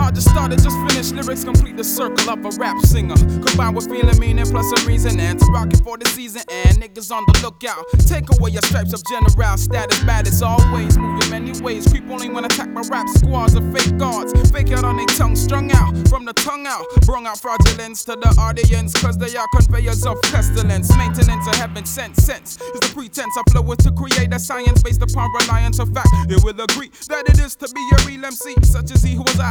I just started, just finished. Lyrics complete the circle of a rap singer. Combined with feeling, meaning, plus a reason. And to rock it for the season. And niggas on the lookout. Take away your stripes of general status. Bad as always. Move in many ways. Creep only when attack my rap squads of fake guards. Fake out on their tongue. Strung out from the tongue out. Brung out fraudulence to the audience. Cause they are conveyors of pestilence. Maintenance of heaven sent sense. Is the pretense I flow with to create a science based upon reliance of fact. They will agree that it is to be a real MC. Such as he who was